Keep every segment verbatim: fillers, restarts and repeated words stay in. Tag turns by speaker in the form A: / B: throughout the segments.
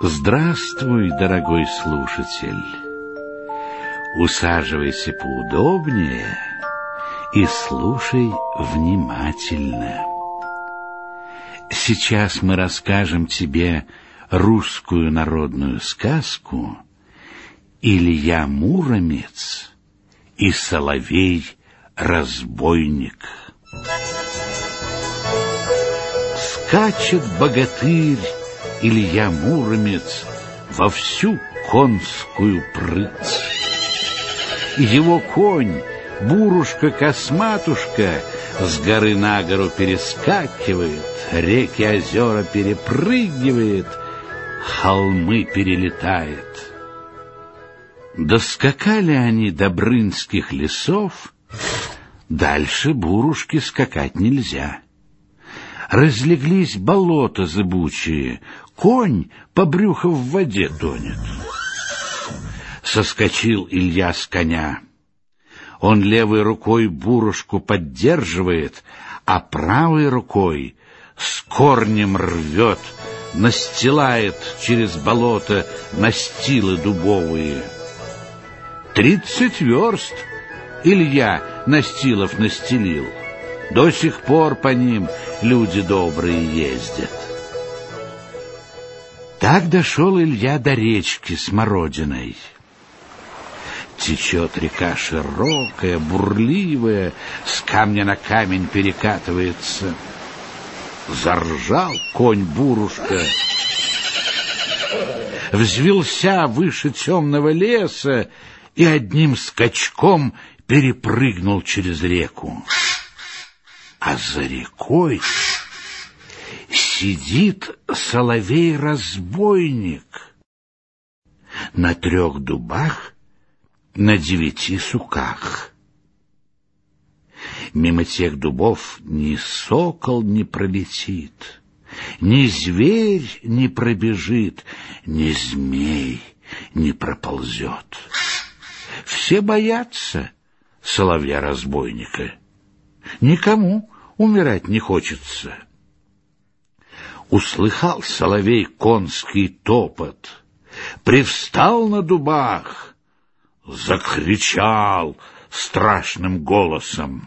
A: Здравствуй, дорогой слушатель. Усаживайся поудобнее и слушай внимательно. Сейчас мы расскажем тебе русскую народную сказку «Илья Муромец и Соловей-разбойник». Скачет богатырь Илья Муромец во всю конскую прыть. Его конь, Бурушка-Косматушка, с горы на гору перескакивает, реки, озера перепрыгивает, холмы перелетает. Доскакали они до брынских лесов, дальше Бурушки скакать нельзя. Разлеглись болота зыбучие, конь по брюху в воде тонет. Соскочил Илья с коня. Он левой рукой Бурушку поддерживает, а правой рукой с корнем рвет, настилает через болото настилы дубовые. Тридцать верст Илья настилов настелил. До сих пор по ним люди добрые ездят. Так дошел Илья до речки Смородиной. Течет река широкая, бурливая, с камня на камень перекатывается. Заржал конь Бурушка, взвился выше темного леса и одним скачком перепрыгнул через реку. А за рекой сидит Соловей-разбойник на трех дубах, на девяти суках. Мимо тех дубов ни сокол не пролетит, ни зверь не пробежит, ни змей не проползет. Все боятся Соловья-разбойника. Никому умирать не хочется. Услыхал соловей конский топот, привстал на дубах, закричал страшным голосом: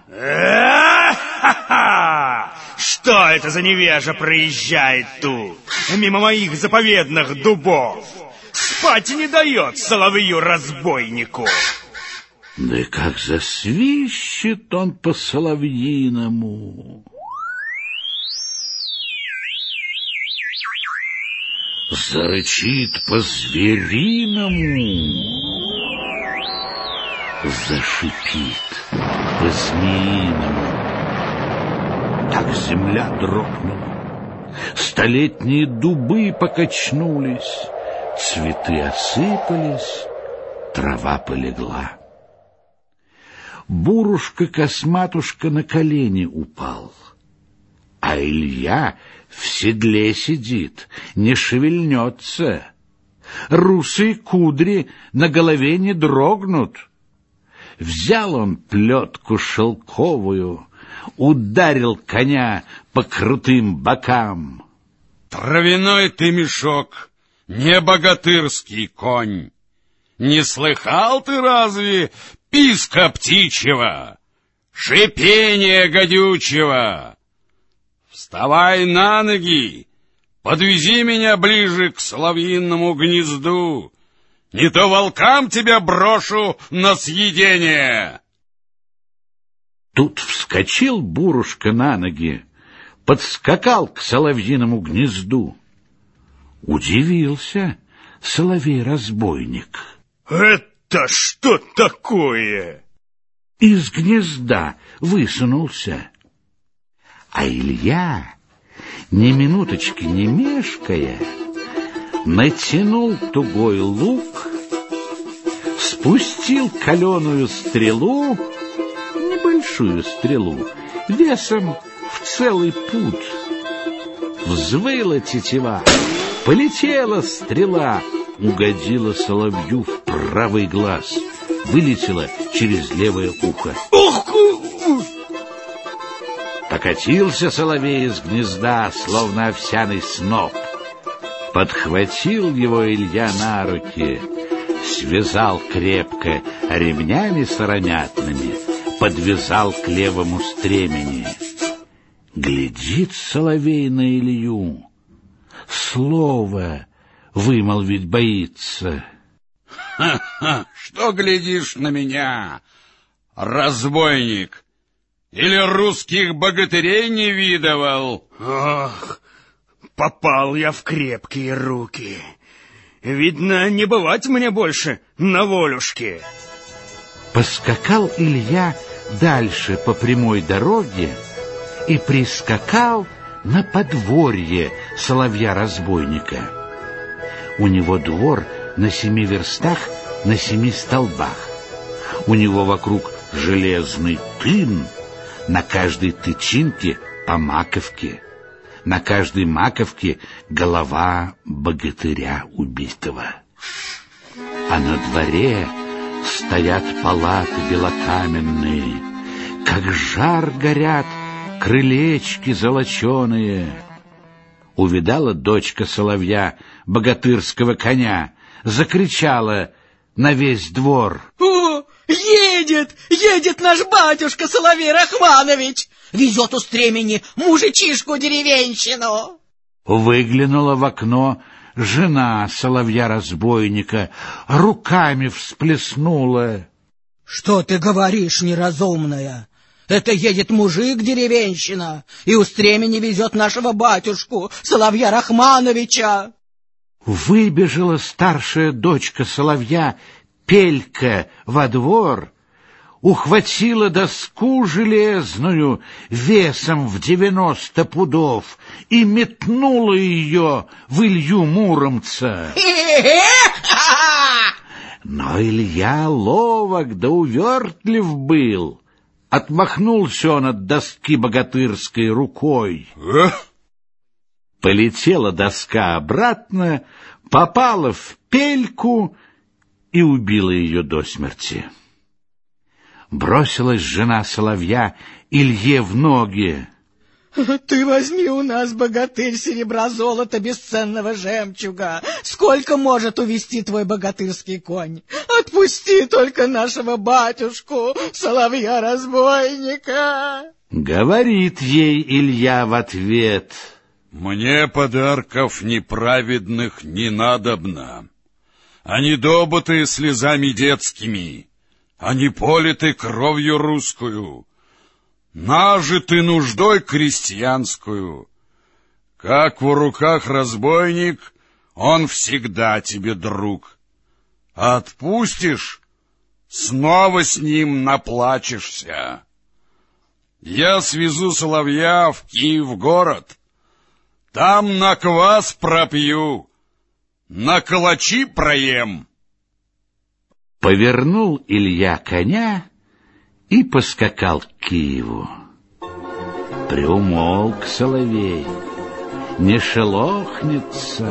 B: «Что это за невежа проезжает тут, мимо моих заповедных дубов? Спать не дает соловью-разбойнику!»
A: Да и как засвищет он по-соловьиному! Зарычит по-звериному, зашипит по-змеиному. Так земля дрогнула, столетние дубы покачнулись, цветы осыпались, трава полегла. Бурушка-Косматушка на колени упал, а Илья в седле сидит, не шевельнется. Русые кудри на голове не дрогнут. Взял он плетку шелковую, ударил коня по крутым бокам.
C: «Травяной ты мешок, не богатырский конь! Не слыхал ты разве писка птичьего, шипение гадючего? Вставай на ноги, подвези меня ближе к соловьиному гнезду, не то волкам тебя брошу на съедение!»
A: Тут вскочил Бурушка на ноги, подскакал к соловьиному гнезду. Удивился соловей-разбойник.
B: «Это что такое?»
A: Из гнезда высунулся. А Илья, ни минуточки не мешкая, натянул тугой лук, спустил каленую стрелу, небольшую стрелу, весом в целый пуд. Взвыла тетива, полетела стрела, угодила соловью в правый глаз, вылетела через левое ухо.
B: «Ух!»
A: Покатился соловей из гнезда, словно овсяный сноп. Подхватил его Илья на руки, связал крепко ремнями соронятными, подвязал к левому стремени. Глядит соловей на Илью, слово вымолвить боится.
C: Ха-ха, что глядишь на меня, разбойник? Или русских богатырей не видывал?
B: Ах, попал я в крепкие руки. Видно, не бывать мне больше на волюшке.
A: Поскакал Илья дальше по прямой дороге и прискакал на подворье соловья-разбойника. У него двор на семи верстах, на семи столбах. У него вокруг железный тын, на каждой тычинке по маковке, на каждой маковке голова богатыря убитого. А на дворе стоят палаты белокаменные, как жар горят крылечки золоченые. Увидала дочка соловья богатырского коня, закричала на весь двор:
D: «О, едет, едет наш батюшка Соловей Рахманович! Везет у стремени мужичишку-деревенщину!»
A: Выглянула в окно жена соловья-разбойника, руками всплеснула.
D: «Что ты говоришь, неразумная? Это едет мужик-деревенщина, и у стремени везет нашего батюшку, Соловья Рахмановича!»
A: Выбежала старшая дочка соловья, Пелька, во двор, ухватила доску железную весом в девяносто пудов и метнула ее в Илью Муромца. Но Илья ловок да увертлив был. Отмахнулся он от доски богатырской рукой. Полетела доска обратно, попала в Пельку и убила ее до смерти. Бросилась жена соловья Илье в ноги.
D: «Ты возьми у нас, богатырь, серебра, золота, бесценного жемчуга. Сколько может увести твой богатырский конь? Отпусти только нашего батюшку, соловья-разбойника!»
A: Говорит ей Илья в ответ:
C: «Мне подарков неправедных не надобно. Они добытые слезами детскими, они политы кровью русскую, нажиты нуждой крестьянскую. Как в руках разбойник, он всегда тебе друг. Отпустишь, снова с ним наплачешься. Я свезу соловья в Киев город, там на квас пропью, на калачи проем».
A: Повернул Илья коня и поскакал к Киеву. Приумолк соловей, не шелохнется.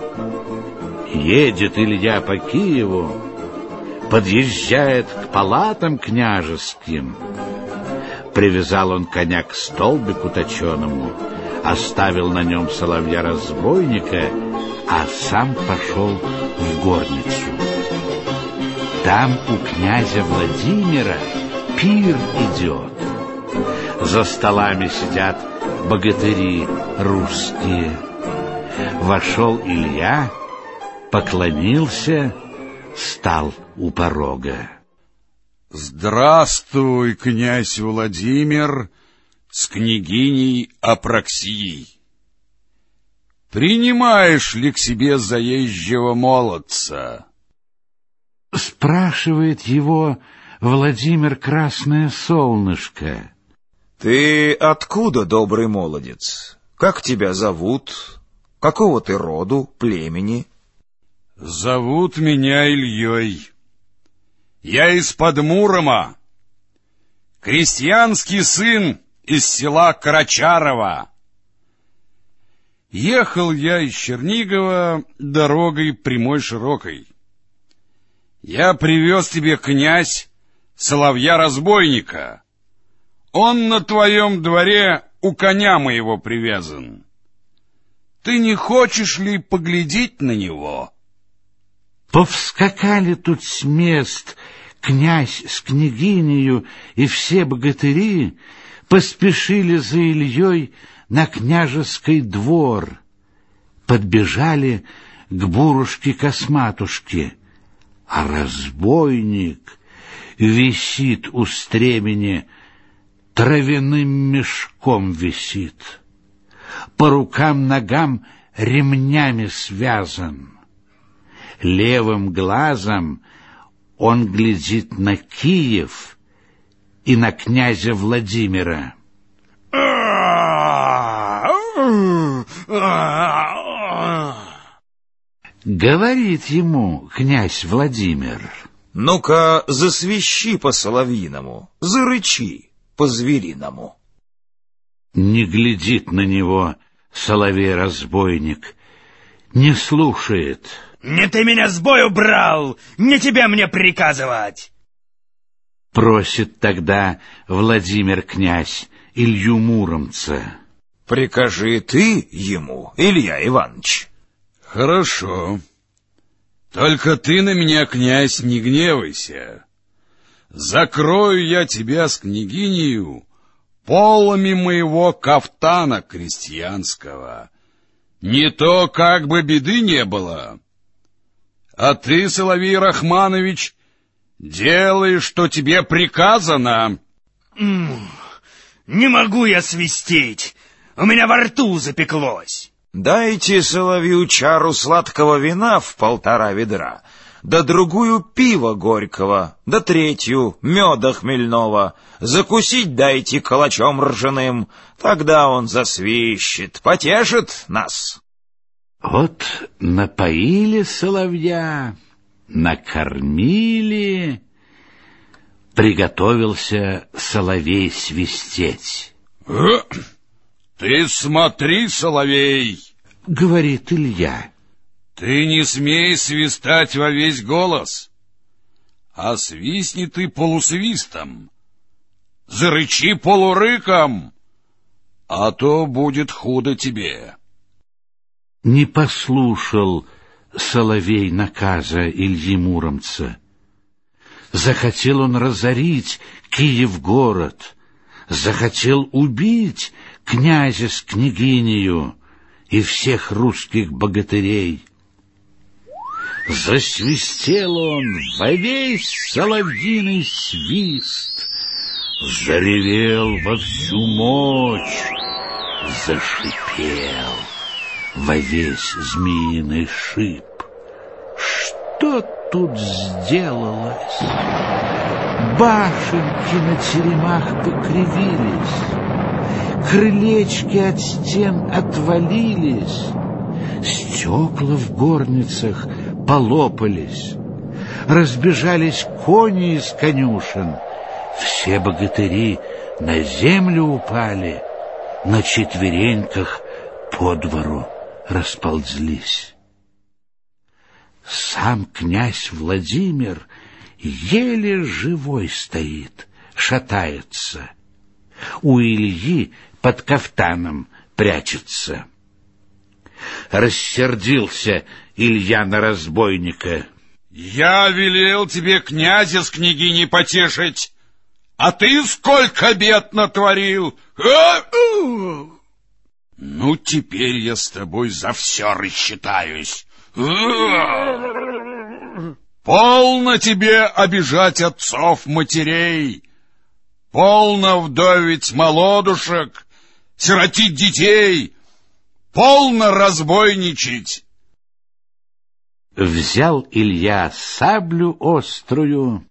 A: Едет Илья по Киеву, подъезжает к палатам княжеским. Привязал он коня к столбику точеному, оставил на нем соловья-разбойника, а сам пошел в горницу. Там у князя Владимира пир идет. За столами сидят богатыри русские. Вошел Илья, поклонился, стал у порога.
C: «Здравствуй, князь Владимир, с княгиней Апраксией. Принимаешь ли к себе заезжего молодца?»
A: Спрашивает его Владимир Красное Солнышко.
E: «Ты откуда, добрый молодец? Как тебя зовут? Какого ты роду, племени?»
C: «Зовут меня Ильей. Я из-под Мурома, крестьянский сын из села Карачарова. Ехал я из Чернигова дорогой прямой широкой. Я привез тебе, князь, соловья-разбойника. Он на твоем дворе у коня моего привязан. Ты не хочешь ли поглядеть на него?
A: Повскакали тут с мест князь с княгинею, и все богатыри поспешили за Ильей на княжеский двор. Подбежали к Бурушке-Косматушке, а разбойник висит у стремени, травяным мешком висит, по рукам-ногам ремнями связан. Левым глазом он глядит на Киев и на князя Владимира. Говорит ему князь Владимир:
E: ну-ка, засвищи по-соловьиному, зарычи по-звериному.
A: Не глядит на него соловей-разбойник, не слушает.
B: Не ты меня с бою брал, не тебе мне приказывать.
A: Просит тогда Владимир князь Илью Муромца:
E: прикажи ты ему, Илья Иванович.
C: Хорошо. Только ты на меня, князь, не гневайся. Закрою я тебя с княгинею полами моего кафтана крестьянского. Не то как бы беды не было. А ты, Соловей Рахманович, делай, что тебе приказано.
B: Не могу я свистеть, у меня во рту запеклось.
E: Дайте соловью чару сладкого вина в полтора ведра, да другую пива горького, да третью меда хмельного. Закусить дайте калачом ржаным, тогда он засвищет, потешит нас.
A: Вот напоили соловья, накормили, приготовился соловей свистеть.
C: Ты смотри, соловей,
A: — говорит Илья,
C: — ты не смей свистать во весь голос, а свистни ты полусвистом, зарычи полурыком, а то будет худо тебе.
A: Не послушал соловей наказа Ильи Муромца. Захотел он разорить Киев-город, захотел убить князя с княгинею и всех русских богатырей. Засвистел он во весь соловьиный свист, заревел во всю мощь, зашипел во весь змеиный шип. Что тут сделалось? Башенки на теремах покривились, крылечки от стен отвалились, стекла в горницах полопались, разбежались кони из конюшен, все богатыри на землю упали, на четвереньках по двору расползлись. Сам князь Владимир еле живой стоит, шатается. У Ильи под кафтаном прячется. Рассердился Илья на разбойника.
C: Я велел тебе князя с княгиней потешить, а ты сколько бед натворил! А? Ну, теперь я с тобой за все рассчитаюсь. Полно тебе обижать отцов-матерей, полно вдовить молодушек, сиротить детей, полно разбойничать.
A: Взял Илья саблю острую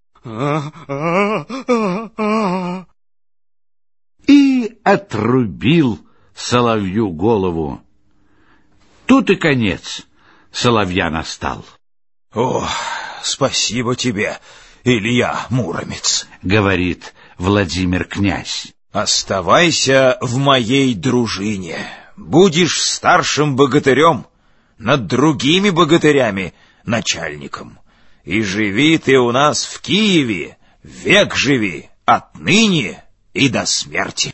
A: и отрубил соловью голову. Тут и конец соловья настал.
E: О, спасибо тебе, Илья Муромец, — говорит
A: Владимир князь.
E: Оставайся в моей дружине, будешь старшим богатырем, над другими богатырями начальником. И живи ты у нас в Киеве, век живи, отныне и до смерти.